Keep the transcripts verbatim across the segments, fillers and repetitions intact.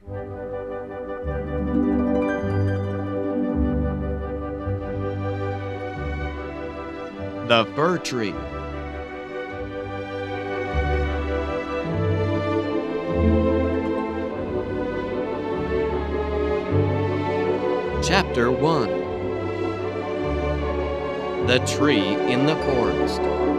The Fir Tree. Chapter one. The Tree in the Forest.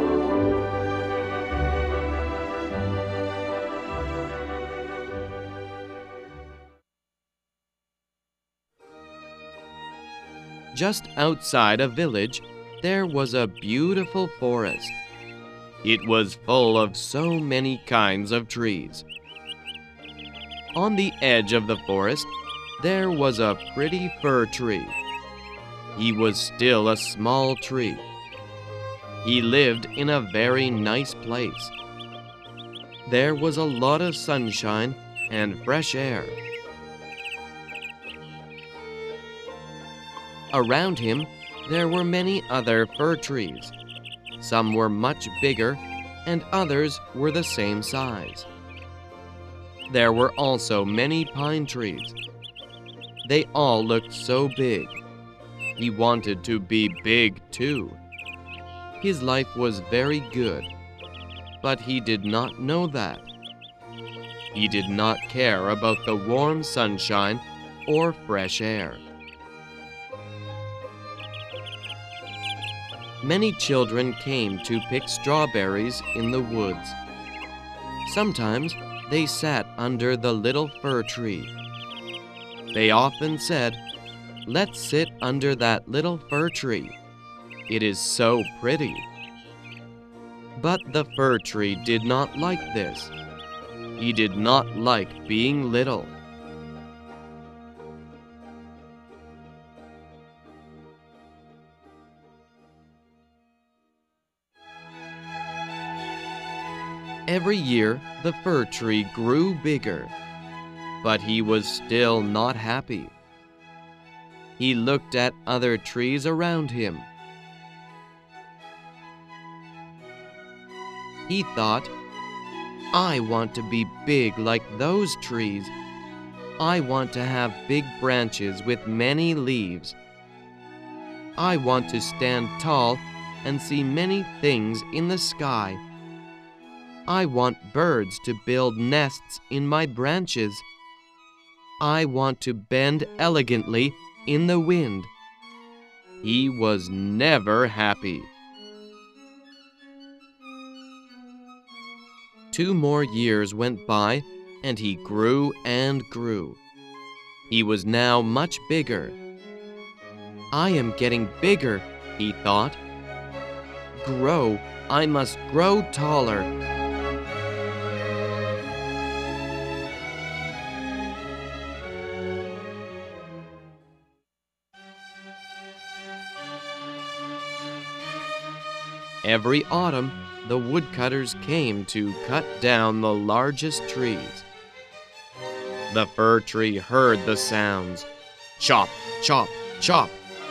Just outside a village, there was a beautiful forest. It was full of so many kinds of trees. On the edge of the forest, there was a pretty fir tree. He was still a small tree. He lived in a very nice place. There was a lot of sunshine and fresh air. Around him, there were many other fir trees. Some were much bigger, and others were the same size. There were also many pine trees. They all looked so big. He wanted to be big too. His life was very good, but he did not know that. He did not care about the warm sunshine or fresh air. Many children came to pick strawberries in the woods. Sometimes they sat under the little fir tree. They often said, "Let's sit under that little fir tree. It is so pretty." But the fir tree did not like this. He did not like being little. Every year, the fir tree grew bigger, but he was still not happy. He looked at other trees around him. He thought, "I want to be big like those trees. I want to have big branches with many leaves. I want to stand tall and see many things in the sky. I want birds to build nests in my branches. I want to bend elegantly in the wind." He was never happy. Two more years went by, and he grew and grew. He was now much bigger. "I am getting bigger," he thought. "Grow, I must grow taller." Every autumn, the woodcutters came to cut down the largest trees. The fir tree heard the sounds. Chop, chop, chop.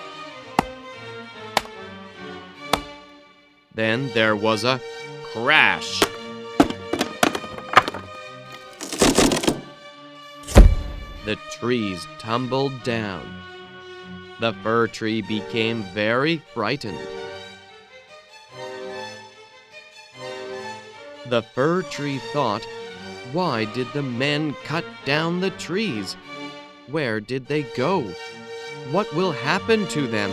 Then there was a crash. The trees tumbled down. The fir tree became very frightened. The fir tree thought, "Why did the men cut down the trees? Where did they go? What will happen to them?"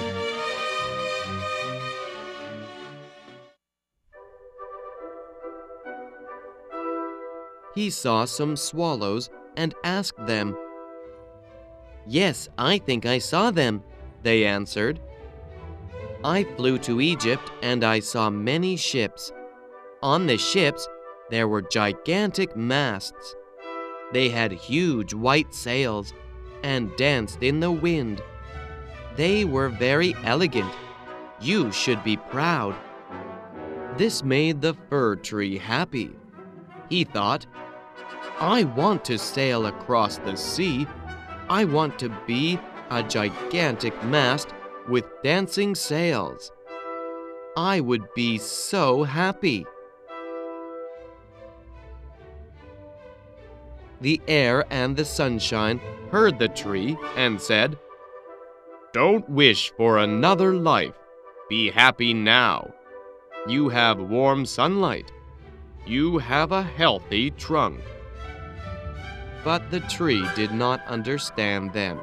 He saw some swallows and asked them. "Yes, I think I saw them," they answered. "I flew to Egypt and I saw many ships. On the ships, there were gigantic masts. They had huge white sails and danced in the wind. They were very elegant. You should be proud." This made the fir tree happy. He thought, "I want to sail across the sea. I want to be a gigantic mast with dancing sails. I would be so happy." The air and the sunshine heard the tree and said, "Don't wish for another life. Be happy now. You have warm sunlight. You have a healthy trunk." But the tree did not understand them.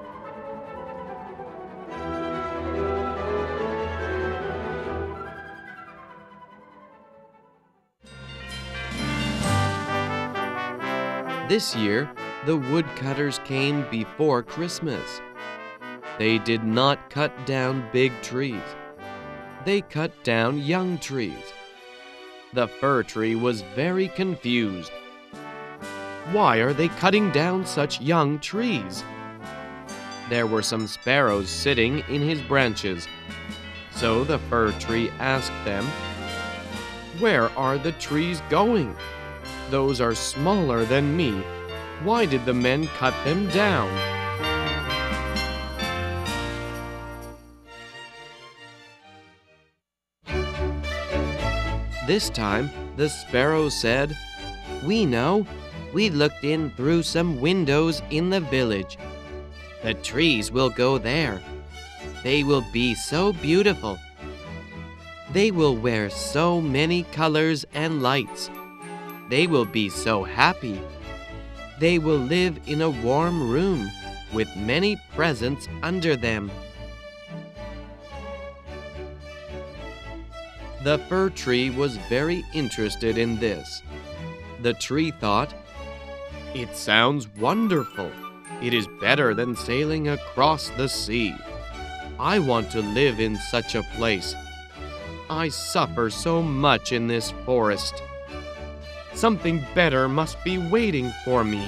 This year, the woodcutters came before Christmas. They did not cut down big trees. They cut down young trees. The fir tree was very confused. Why are they cutting down such young trees? There were some sparrows sitting in his branches. So the fir tree asked them, "Where are the trees going? Those are smaller than me. Why did the men cut them down?" This time, the sparrow said, "We know. We looked in through some windows in the village. The trees will go there. They will be so beautiful. They will wear so many colors and lights. They will be so happy. They will live in a warm room with many presents under them." The fir tree was very interested in this. The tree thought, "It sounds wonderful. It is better than sailing across the sea. I want to live in such a place. I suffer so much in this forest. Something better must be waiting for me."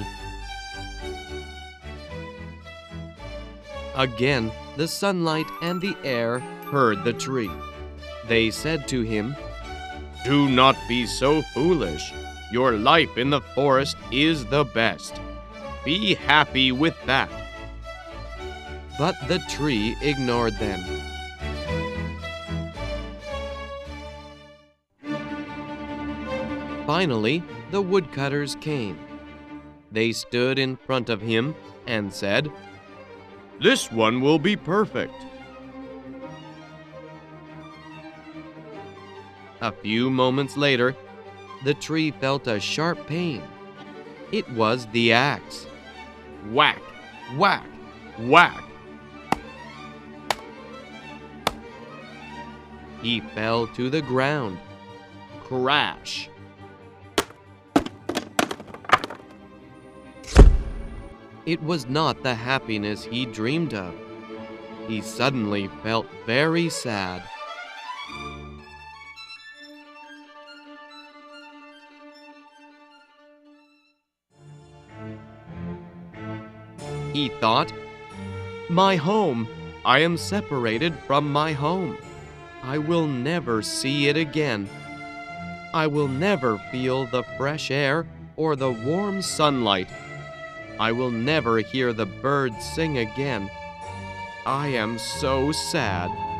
Again, the sunlight and the air heard the tree. They said to him, "Do not be so foolish. Your life in the forest is the best. Be happy with that." But the tree ignored them. Finally, the woodcutters came. They stood in front of him and said, "This one will be perfect." A few moments later, the tree felt a sharp pain. It was the axe. Whack, whack, whack. He fell to the ground. Crash. It was not the happiness he dreamed of. He suddenly felt very sad. He thought, "My home! I am separated from my home. I will never see it again. I will never feel the fresh air or the warm sunlight. I will never hear the birds sing again. I am so sad."